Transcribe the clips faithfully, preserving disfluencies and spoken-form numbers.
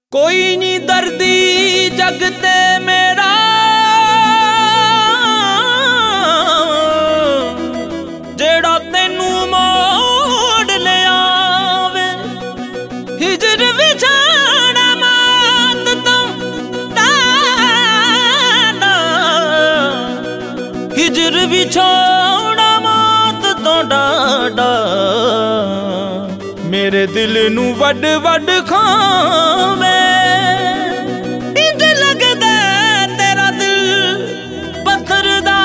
कोई नी दर्दी जग ते मेरा जेड़ा तेनू मोड़ ले आवे। हिजर विछाड़ा मात तो डाडा, हिजर विछाड़ा मात तो डाडा, मेरे दिल नू वड वड खावे। इंज लगदा तेरा दिल पत्थर दा,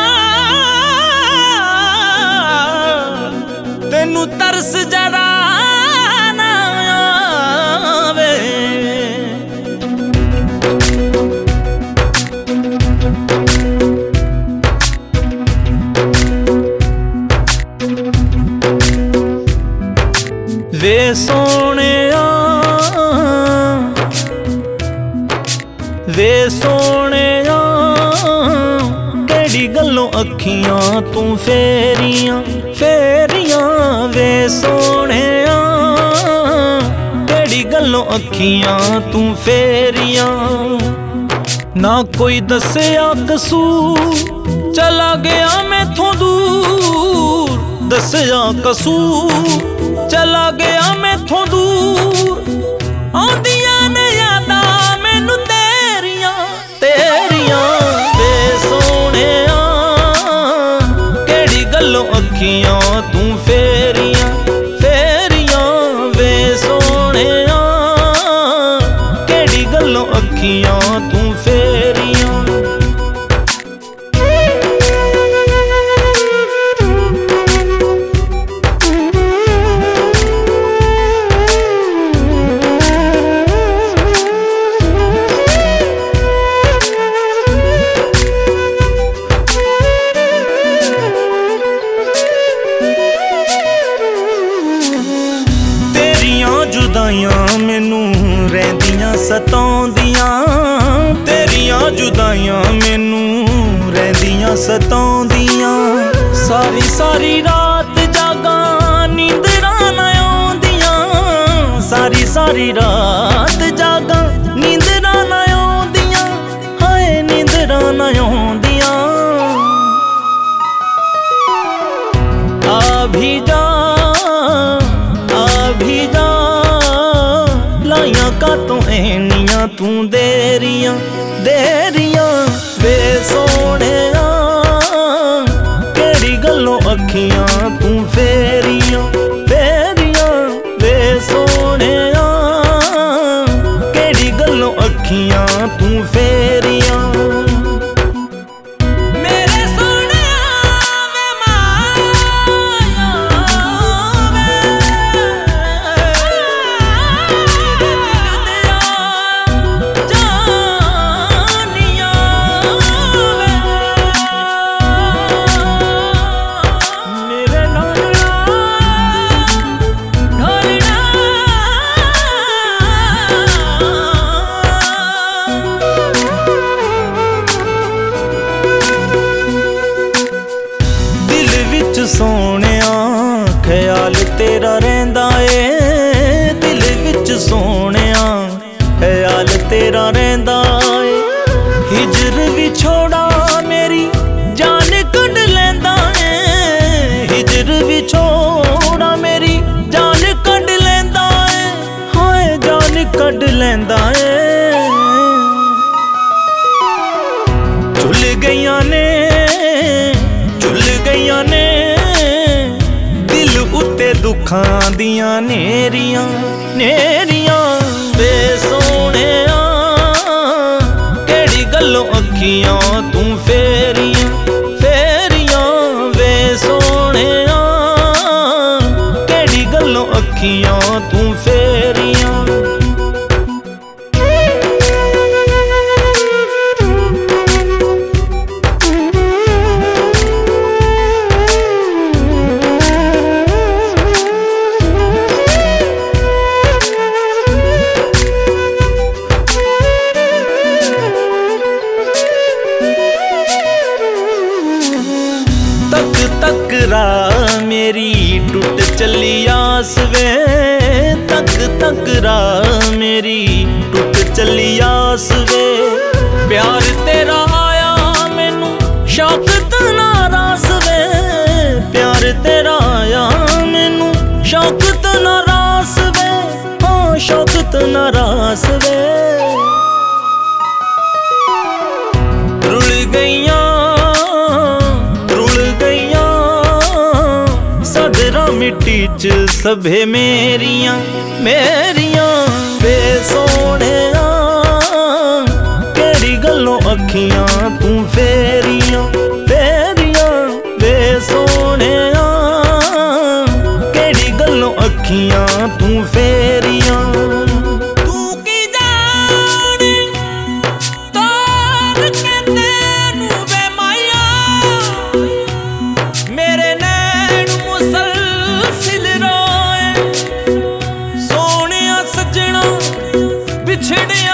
तेनू तरस जरा ना आवे। वे सोहणिया वे सोहणिया केड़ी गल्लों अखियां तू फेरियां फेरियां। वे सोहणिया केड़ी गल्लों अखियां तू फेरियां। ना कोई दस्सिया कसूर चला गया मैथों दूर, दस्सिया कसूर चला गया मैथों दूर। आंदियां ने यादां मैनू तेरियां तेरियां। वे सोहणिया केड़ी गल्लों अखियां तू फेरियां फेरियां। वे सोहणिया केड़ी गल्लों अखियां तू फेरियां। जुदाइयां मैनू रहिंदियां सताउंदियां, तेरियां जुदाइयां मैनू रहिंदियां सताउंदियां। सारी सारी रात जागा नींदरां ना आउंदियां, सारी सारी रात जागा नींदरां ना आउंदियां। हाय नींदरां ना आउंदियां। आ भी जा आ भी जा लाइयां कातों ऐनियां तू देरियां देरियां। वे सोहणिया केड़ी गल्लों अखियां तू फेरियां फेरियां। वे सोहणिया केड़ी गल्लों अखियां तू फेरियां। सोहणिया ख्याल तेरा रहिंदा ए, दिल विच सोहणिया ख्याल तेरा रहिंदा ए। हिजर विछोड़ा मेरी जान कढ लैंदा ए, हिजर विछोड़ा मेरी जान कढ लैंदा ए। हाय जान कढ लैंदा ए। झुल गईयां ने झुल गईयां ने उत्ते दुखां दियां नेरियां नेरियां। वे सोहणिया केड़ी गल्लों अखियां तू फेरियां फेरियां। वे सोहणिया केड़ी गल्लों अखियां तू फेरियां। तक राह मेरी टूट चली आस वे, तक तक राह मेरी ना रास वे रुल गईयां रुल गईयां सदरा मिट्टी च सभे मेरियां मेरियां वे सोहणिया केड़ी गल्लों अखियां तू फेरियां फेरियां वे सोहणिया केड़ी गल्लों अखियां तू फेरियां तू की जाने तार कहंदे नू वे माया मेरे नैन मुसलसिल रोए सोहणिया सजना बिछड़े